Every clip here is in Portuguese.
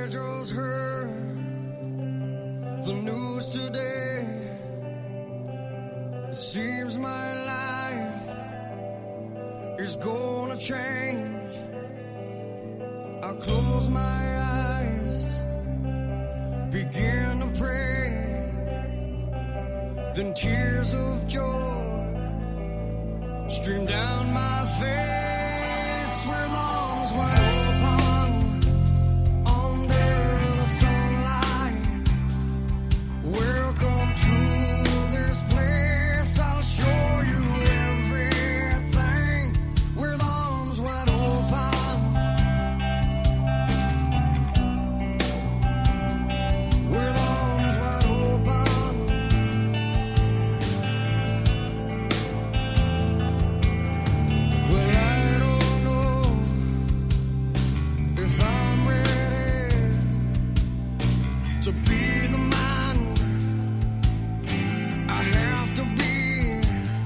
I just heard the news today. It seems my life is gonna change. I close my eyes, begin to pray, then tears of joy stream down my face with arms wide open under the sunlight. Welcome to this place, I'll show you everything with arms wide open. With arms wide open. Well, I don't know if I'm ready to be the man I have to be.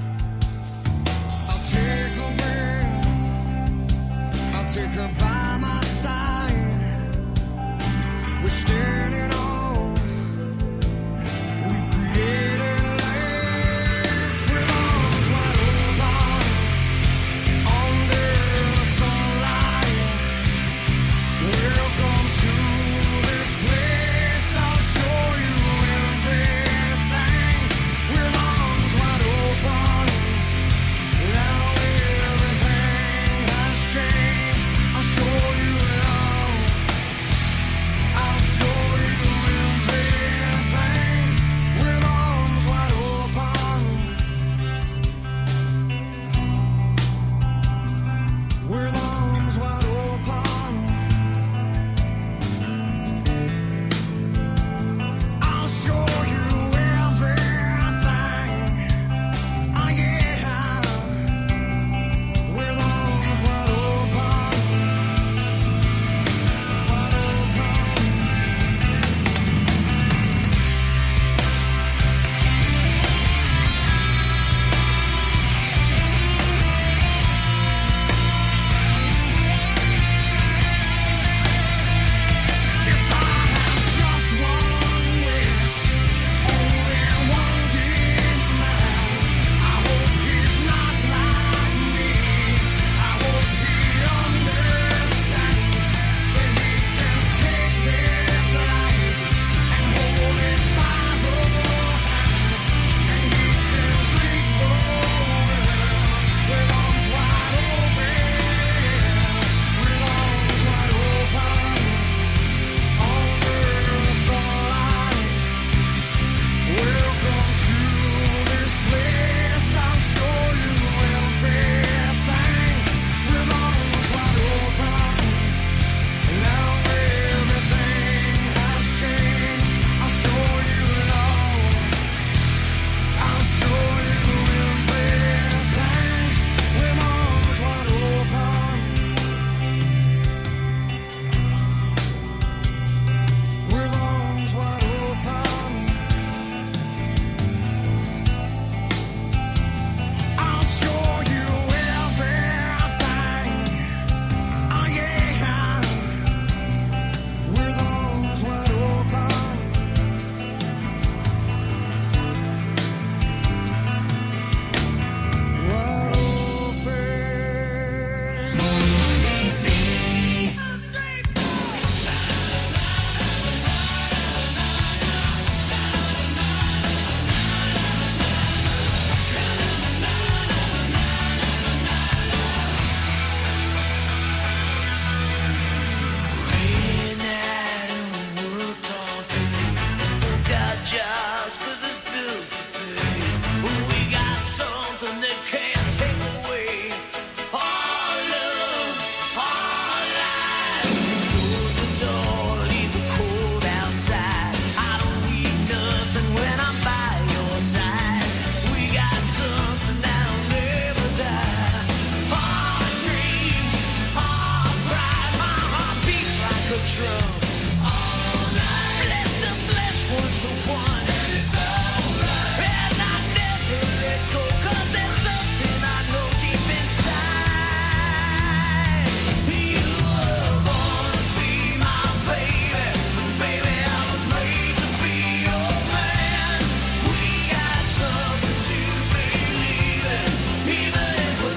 I'll take a breath, I'll take her by my side. We're standing on, we've created life with arms wide open under the sunlight. Welcome to this place, I'll show you everything with arms wide open. Now everything has changed, I'll show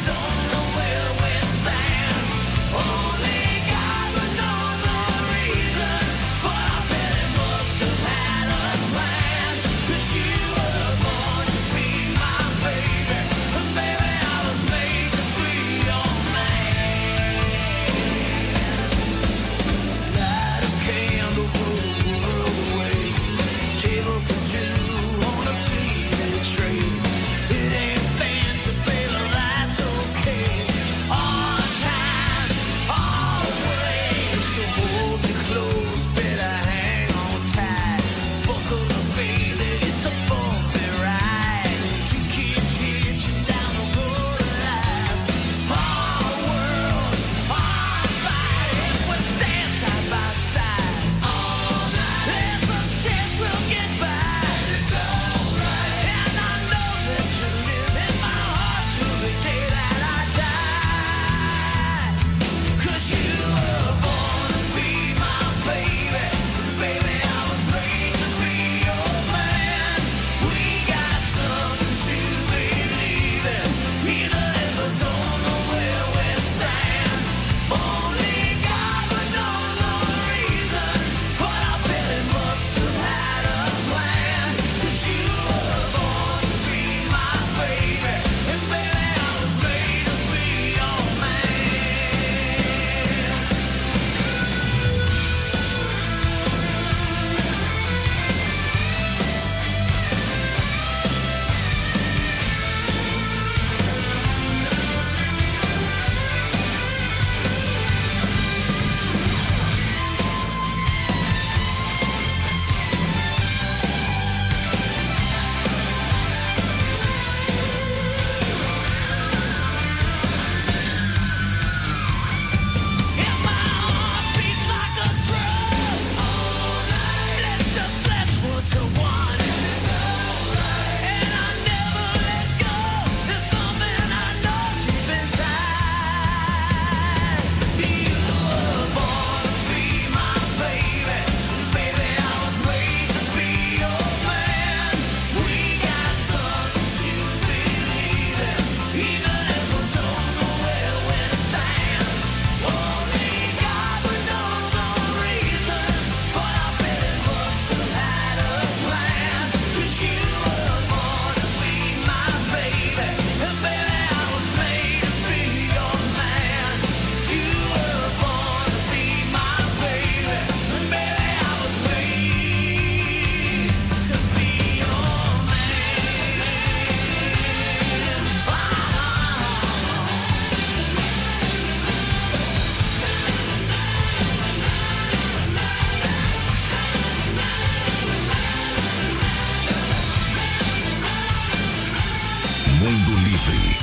Mundo Livre.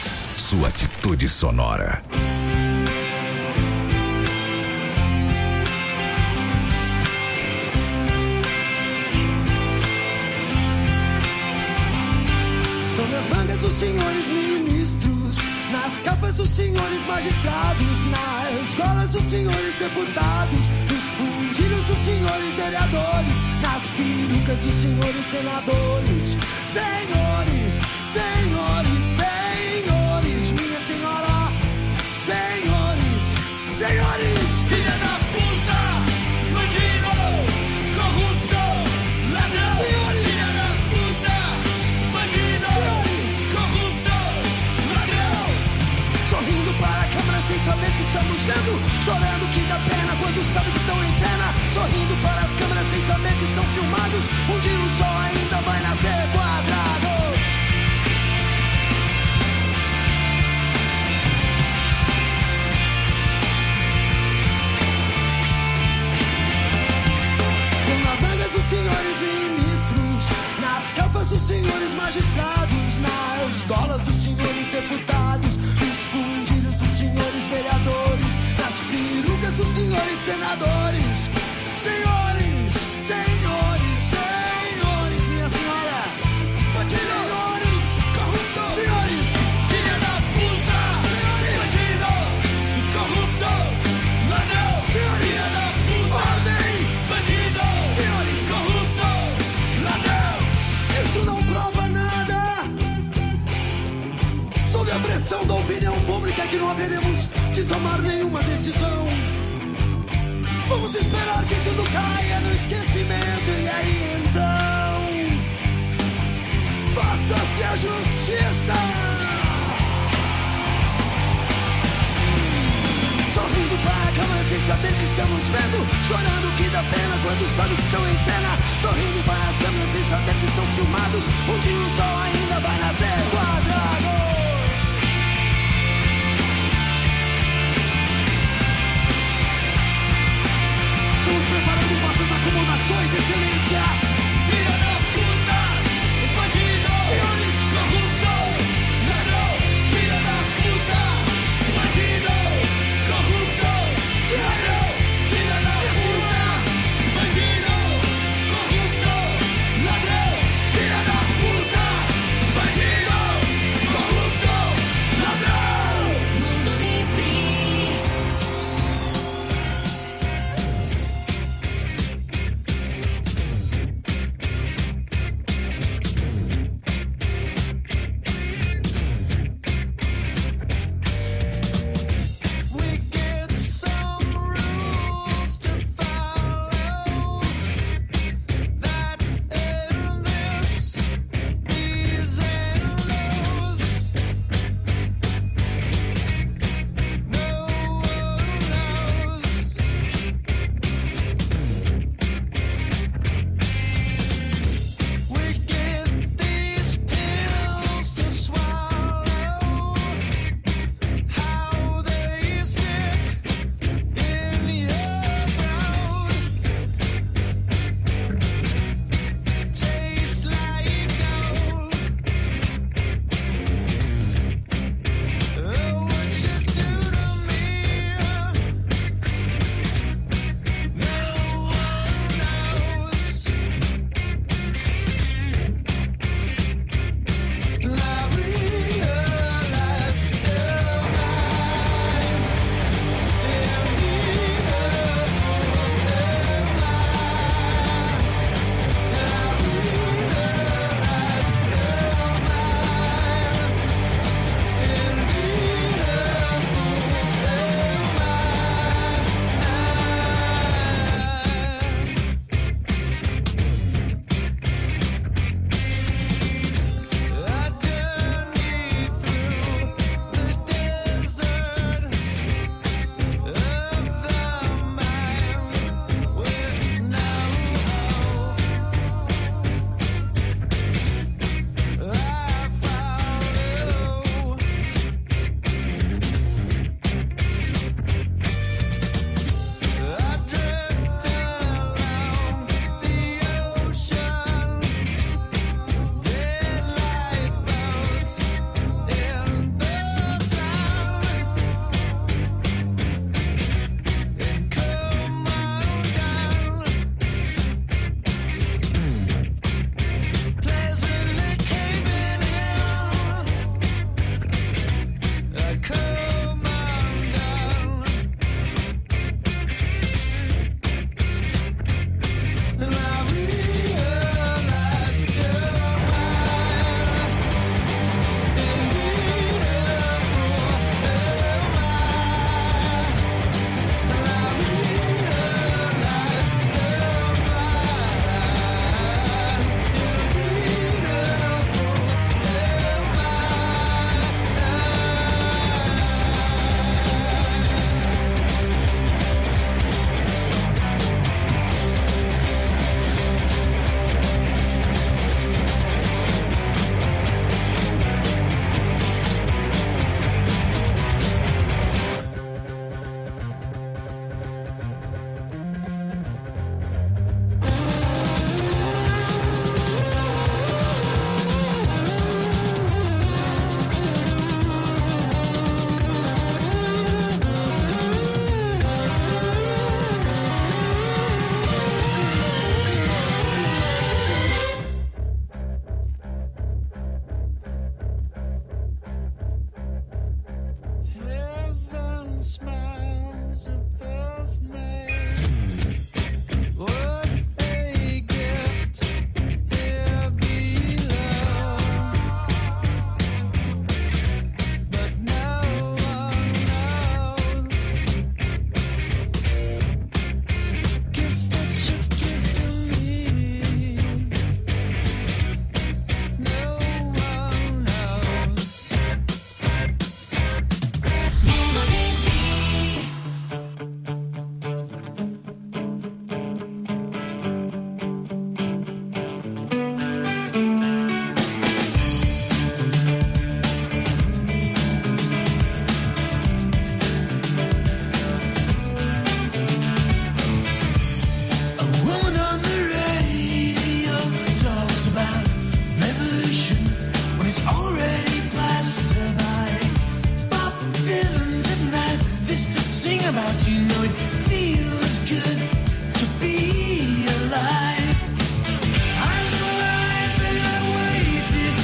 Sua atitude sonora. Estão nas mangas dos senhores ministros, nas capas dos senhores magistrados, nas golas dos senhores deputados, nos fundilhos dos senhores vereadores, nas perucas dos senhores senadores. Senhores, senhores, senhores, minha senhora, senhores, senhores, filha da puta, bandido, corrupto, ladrão, senhores, filha da puta, bandido, senhores, corrupto, ladrão. Sorrindo para a câmera sem saber que estamos vendo, chorando que dá pena quando sabe que estão em cena. Sorrindo para as câmeras sem saber que são filmados, um dia o sol ainda vai nascer quadrado. Dos senhores ministros, nas capas dos senhores magistrados, nas golas dos senhores deputados, nos fundilhos dos senhores vereadores, nas perucas dos senhores senadores. Senhores, senhores, senhores, minha senhora, senhores, corrupto, senhores, filha da puta, bandido, corrupto, ladrão, filha da puta, ordem, bandido, corrupto, ladrão. Isso não prova nada. Sob a pressão da opinião opinião pública é que não haveremos de tomar nenhuma decisão. Vamos esperar que tudo caia no esquecimento e aí então faça-se a justiça. Sorrindo para a câmera sem saber que estamos vendo, chorando que dá pena quando sabe que estão em cena. Sorrindo para as câmeras sem saber que são filmados, um dia o sol ainda vai nascer quadrado. Estamos preparando vossas acomodações, excelência. Filha da puta, bandido, senhores, corrupto, ladrão. Filha da puta, bandido, corrupto, ladrão. Filha da puta, bandido, corrupto, ladrão. Filha da puta, bandido, corrupto, ladrão. Mundo livre. about you, know it feels good to be alive. I was alive and I waited.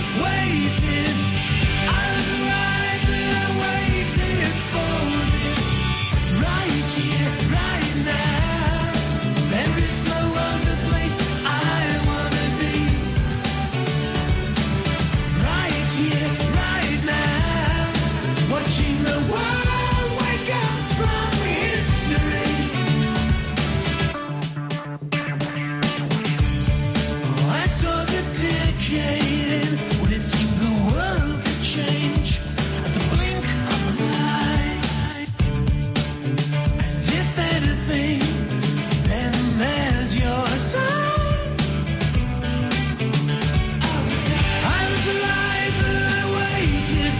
I was alive and I waited for this. Right here, right now. There is no other place I wanna be. Right here, right now. Watching the world wake up from history. I saw the decade when it seemed the world could change at the blink of an eye. And if anything, then there's your sign. I was alive and I waited.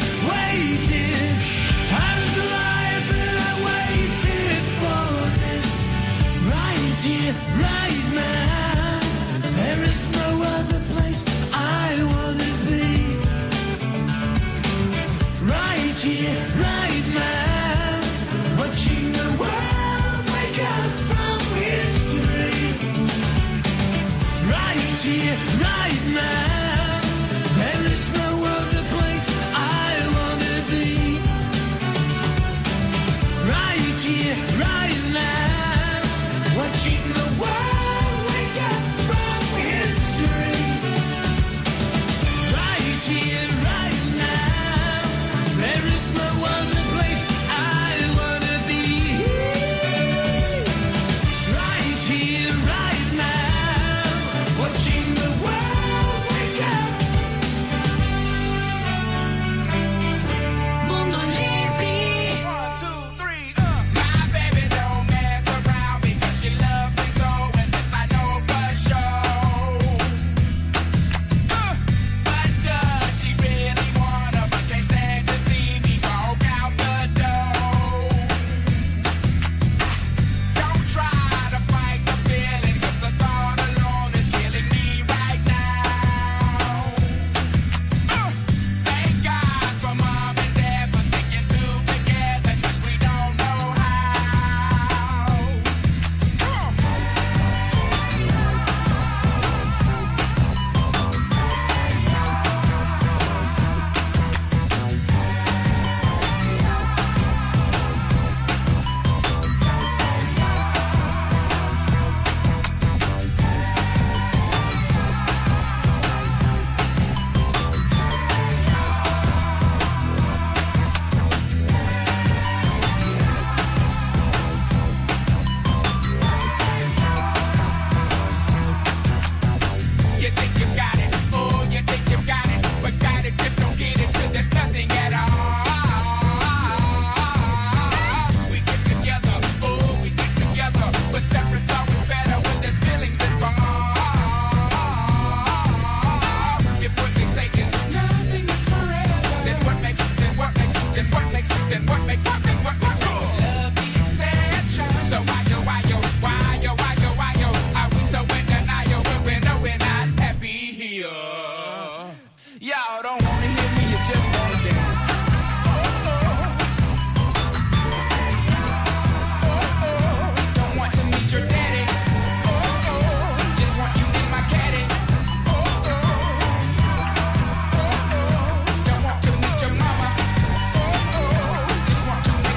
I was alive and I waited for this. Right here, right now. There is no other place I wanna be. Right here, right now. Watching the world wake up from history. Right here, right now. There is no other place I wanna be. Right here, right now. Watching the world wake up from history. Right here, right now. There is no other place I wanna be. Right here, right now. Watching the world wake up. Mondo Livri. 1, 2, 3, My baby don't mess around because she loves me so, and this I know for sure. But does she really wanna? But can't stand to see me walk out the door. Don't try to fight the feeling, 'cause the thought alone is killing me right now. Thank God for mom and dad for sticking two together, 'cause we don't know how. You think you got it, oh, you think you got it, but got it, just don't get it till there's nothing at all. We get together, oh, we get together, but separate's always better when there's feelings involved. If what they say is nothing is forever, then what makes it, then what makes it, then what makes it, then what makes it, then what makes it? Love the exception. So why are we so in denial when we know we're not happy here? Y'all don't wanna hear me, you just wanna dance. Don't want to meet your daddy. Just want you in my caddy. Don't want to meet your mama. Just want to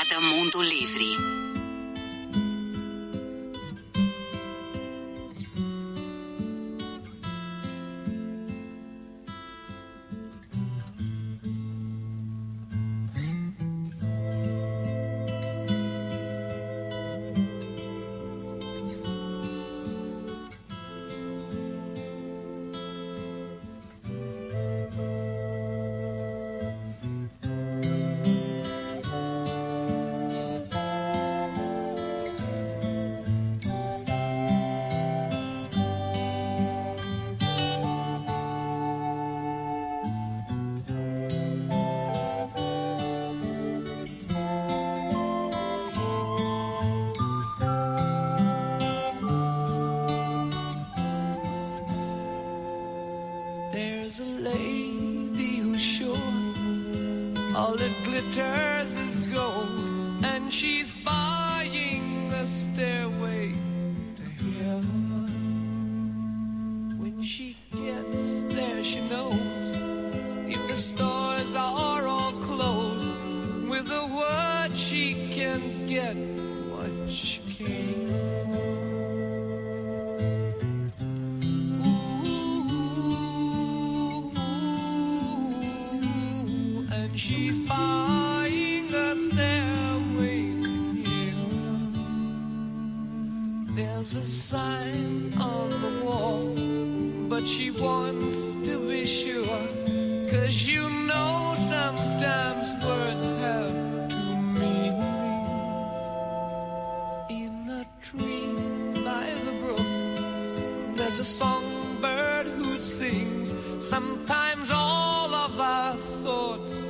Jornada Mundo Livre. There's a lady who's sure all that glitters is gold, and she's buying the stairway to heaven. When she gets there, she knows if the stores are all closed, with a word she can get what she came for. She's buying a stairway to heaven. There's a sign on the wall, but she wants to be sure, 'cause you know sometimes words have two meanings. In a tree by the brook, there's a songbird who sings. Sometimes all of our thoughts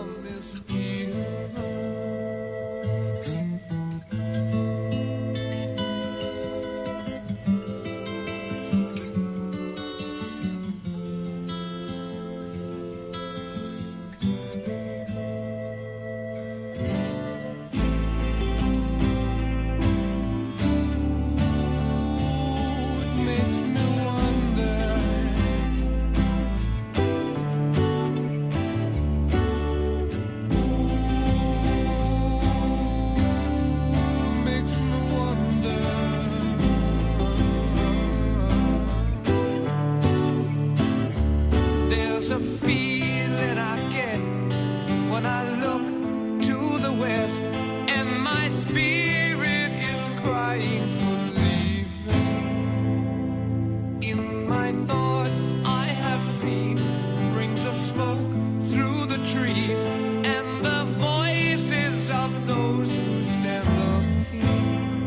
a feeling I get when I look to the west, and my spirit is crying for leaving. In my thoughts I have seen rings of smoke through the trees, and the voices of those who stand looking.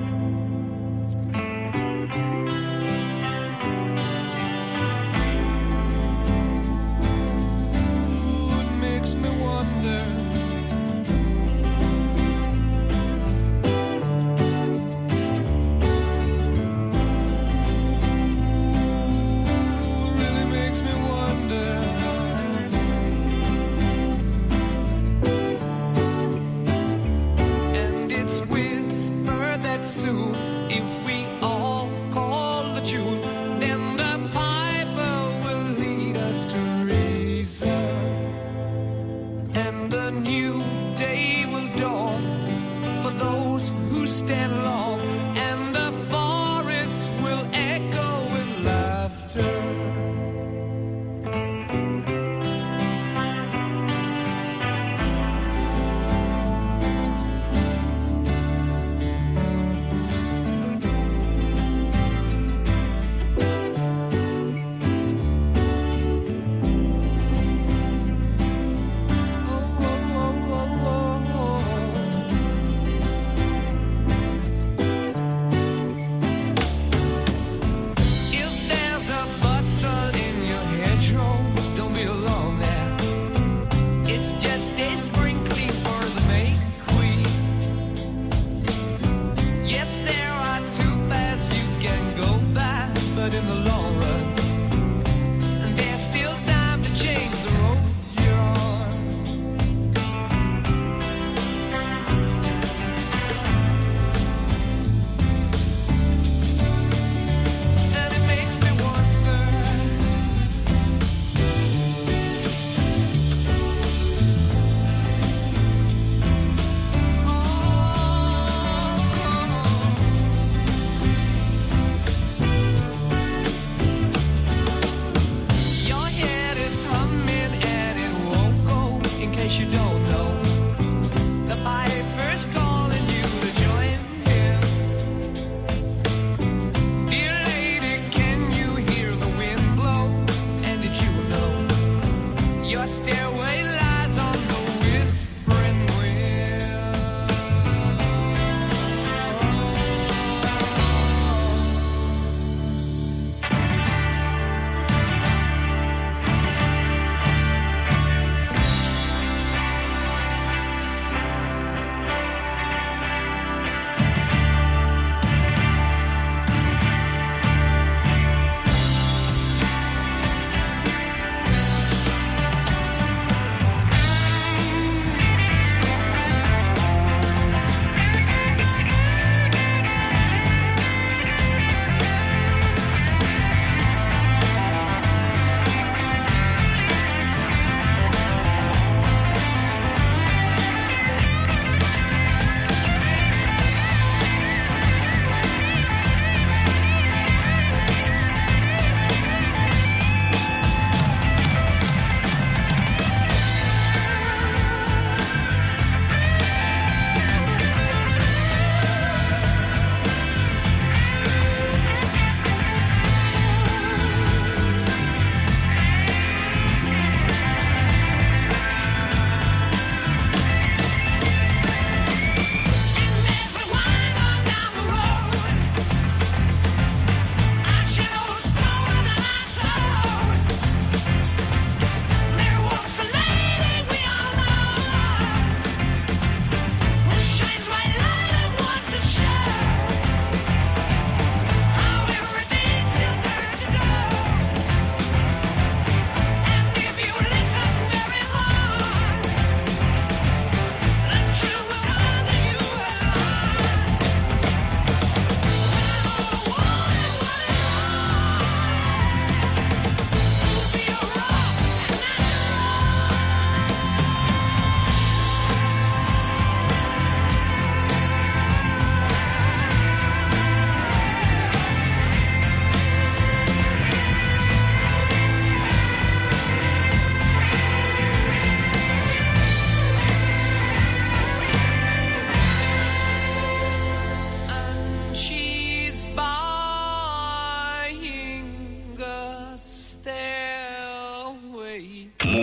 Soon, if we all call the tune, then the piper will lead us to reason, and a new day will dawn for those who stand long, and the forests will echo with laughter.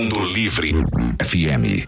Mundo Livre FM.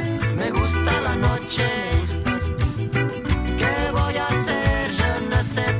¿Qué voy a hacer? Je ne sais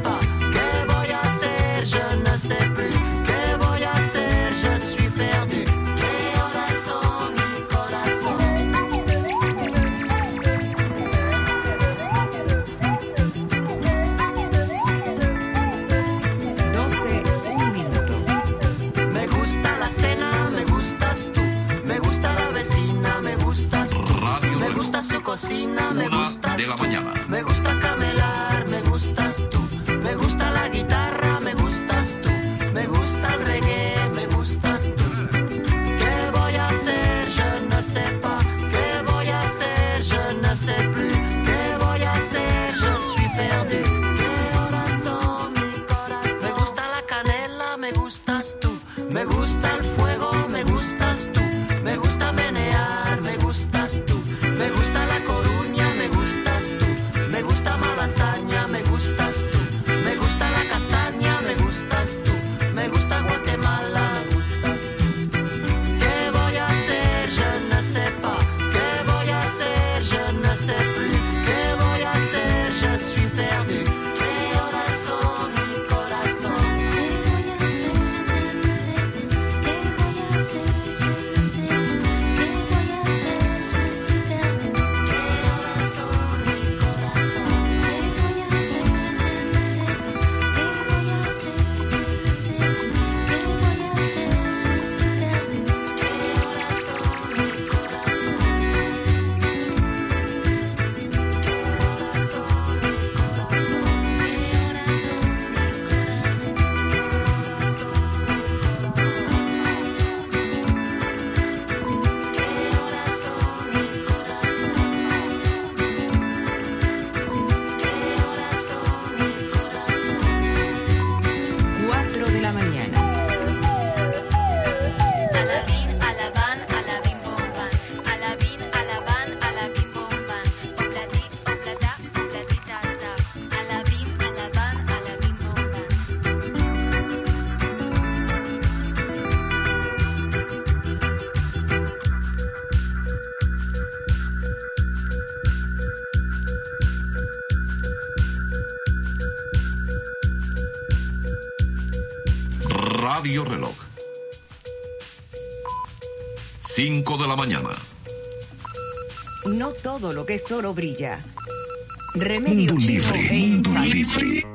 Me gusta el fuego, me gustas tú. Me gusta menear, me gustas tú. Me gusta La Coruña, me gustas tú. Me gusta Malasaña, me gustas tú. Me gusta La Castaña, me gustas tú. Me gusta Guatemala, me gustas tú. ¿Qué voy a hacer? Je ne sais pas. ¿Qué voy a hacer? Je ne sais plus. ¿Qué voy a hacer? Je suis perdu. ¿Qué horas son, mi corazón? ¿Qué voy a hacer? Je ne sais pas. ¿Qué voy a hacer? Je ne sais pas. ¿Qué voy a hacer? Je suis perdu. ¿Qué horas son, mi corazón? ¿Qué voy a hacer? Je ne sais pas. ¿Qué voy a hacer? Je ne sais pas. ¿Qué voy a hacer? Je suis perdu. ¿Qué horas son, mi corazón? Radio Reloj. 5 de la mañana. No todo lo que es oro brilla. Mundo Remedio Livre, Chino e Mundo Infalible. Livre.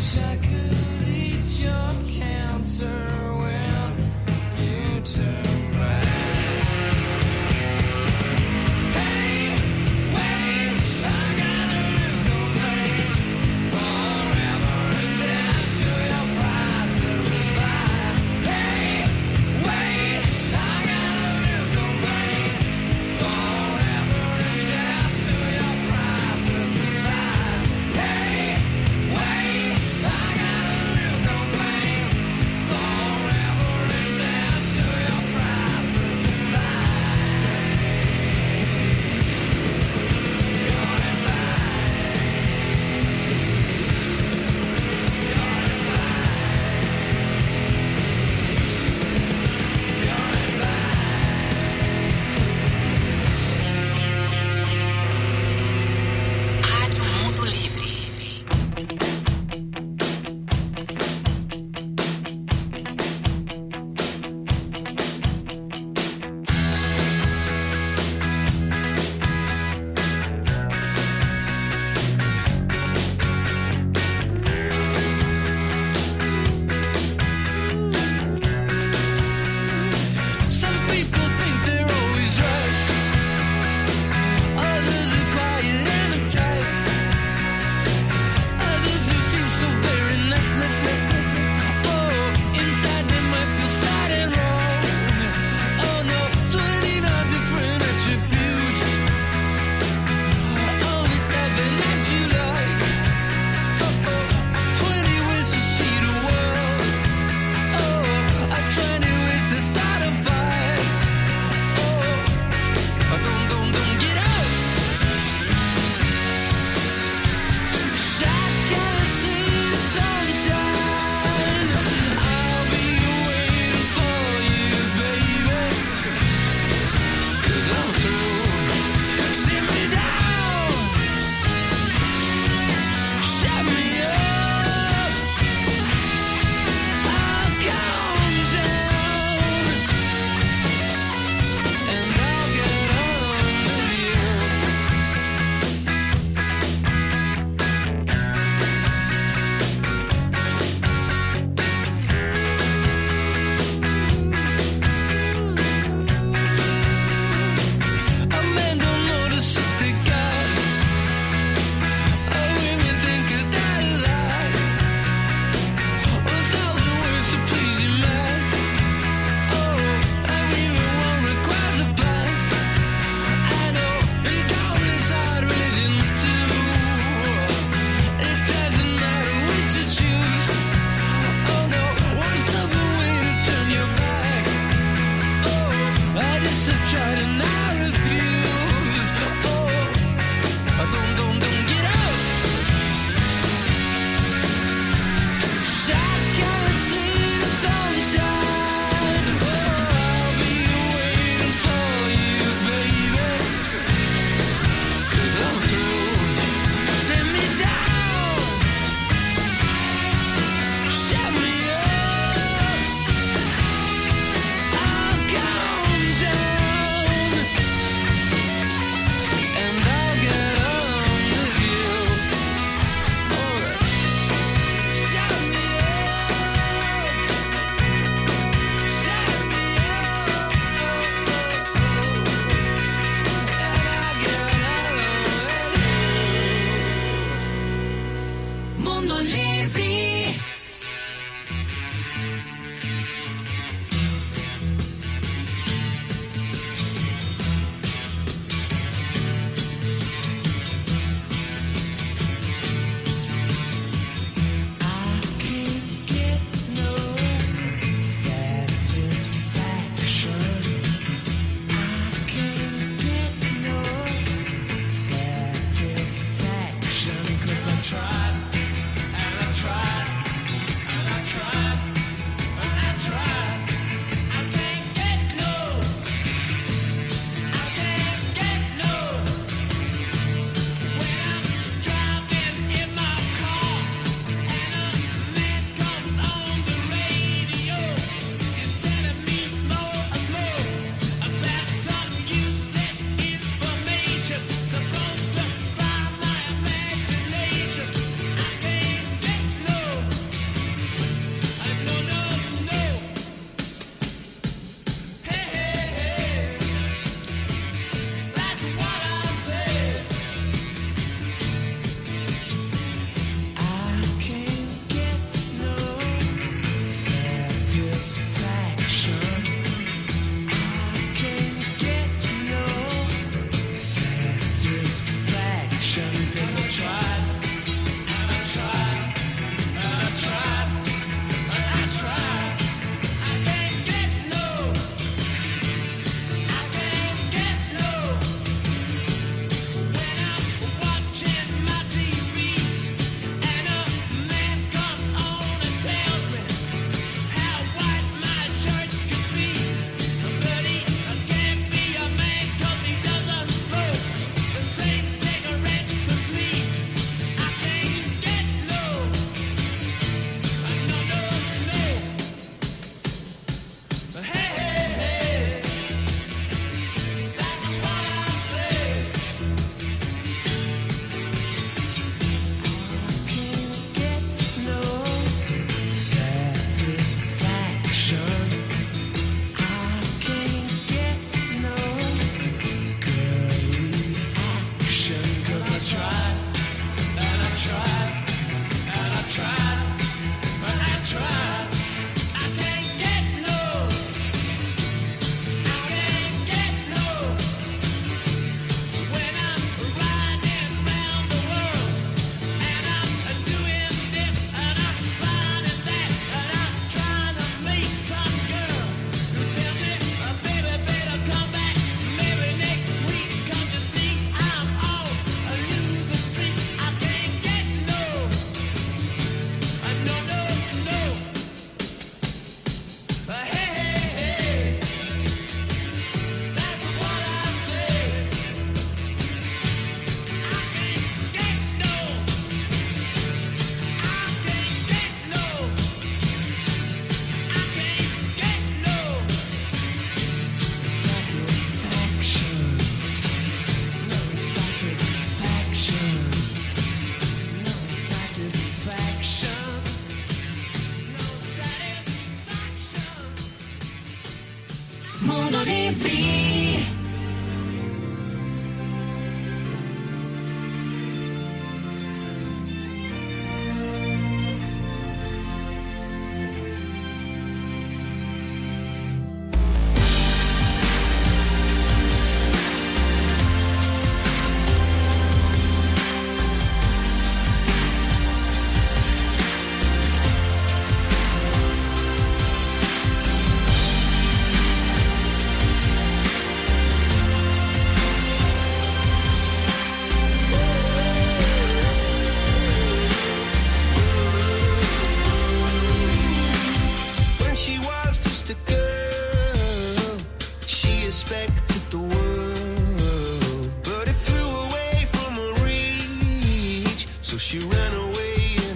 tried, and I tried.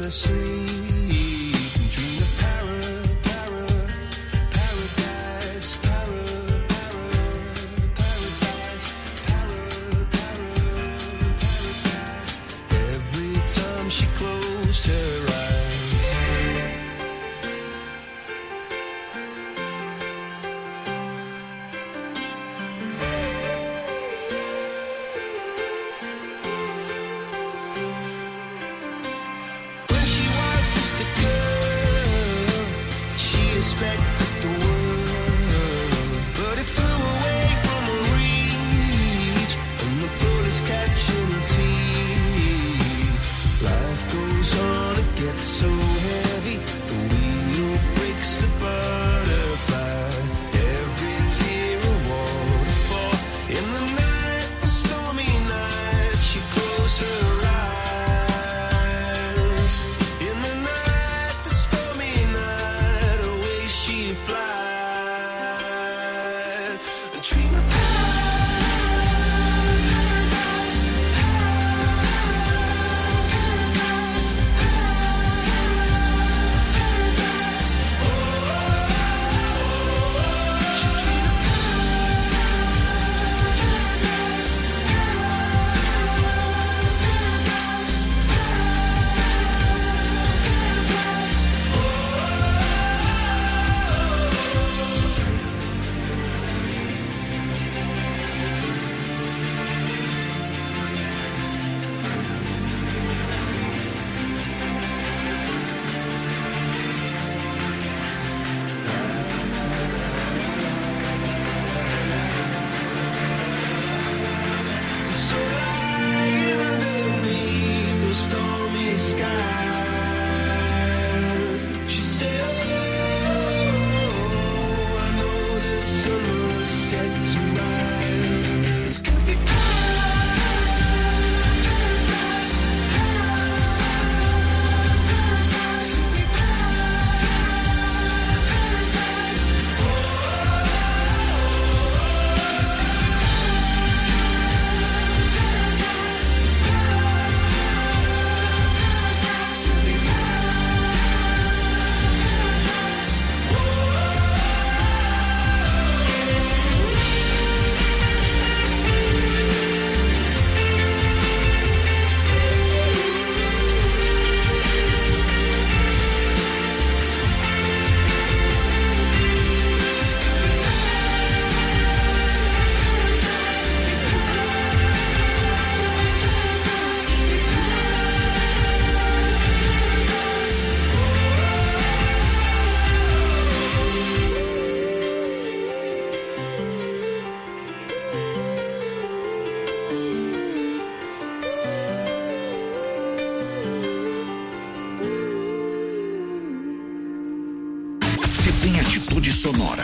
Sonora.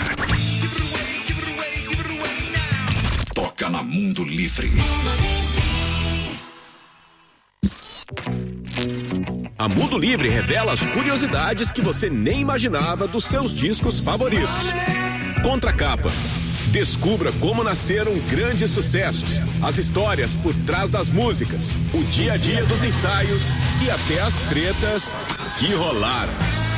Toca na Mundo Livre. A Mundo Livre revela as curiosidades que você nem imaginava dos seus discos favoritos. Contracapa. Descubra como nasceram grandes sucessos, as histórias por trás das músicas, o dia a dia dos ensaios e até as tretas que rolaram.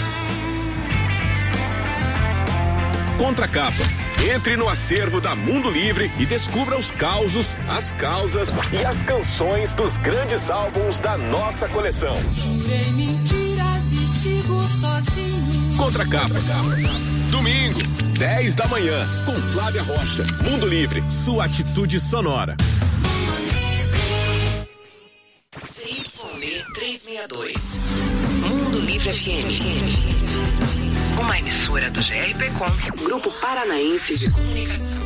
Contracapa. Entre no acervo da Mundo Livre e descubra os causos, as causas e as canções dos grandes álbuns da nossa coleção. Jurei mentiras e sigo sozinho. Contracapa. Domingo, 10 da manhã, com Flávia Rocha. Mundo Livre, sua atitude sonora. CYB 362. Mundo Livre FM. Uma emissora do GRP Com, Grupo Paranaense de Comunicação.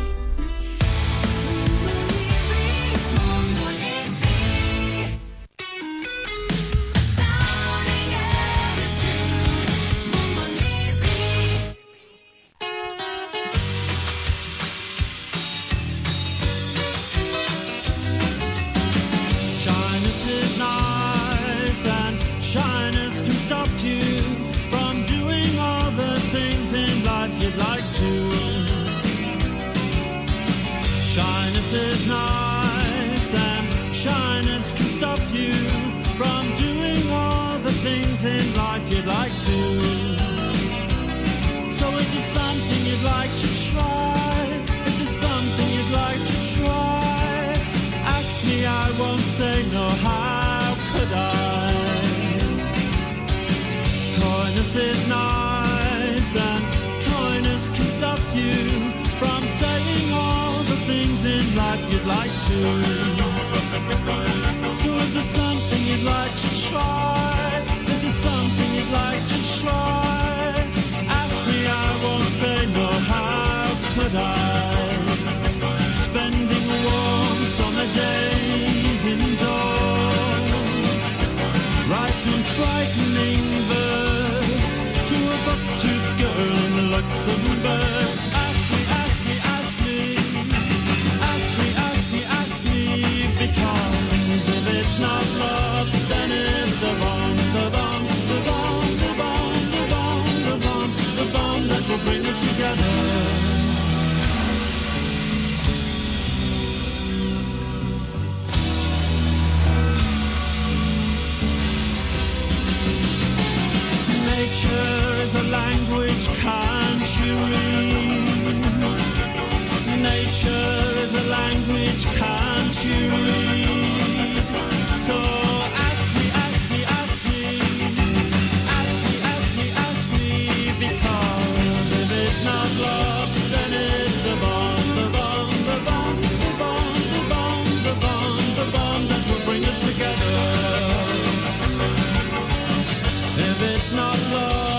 Shyness is nice and shyness can stop you from doing all the things in life you'd like to. Shyness is nice and shyness can stop you from doing all the things things in life you'd like to. So if there's something you'd like to try, if there's something you'd like to try, ask me, I won't say no, how could I? Coyness is nice and coyness can stop you from saying all the things in life you'd like to. So if there's something you'd like to try, if there's something you'd like to try, ask me, I won't say no, how could I? Spending warm summer days indoors, writing frightening verse to a buck-toothed girl in Luxembourg. Ask me, ask me, ask me, ask me, ask me, ask me, because if it's not love, then it's the bomb, the bomb, the bomb, the bomb, the bomb, the bomb, the bomb that will bring us together. Nature is a language, can't you read? Nature is a language, can't you read? So ask me, ask me, ask me, ask me, ask me, ask me, because if it's not love, then it's the bomb, the bomb, the bomb, the bomb, the bomb, the bomb, the bomb that will bring us together. If it's not love,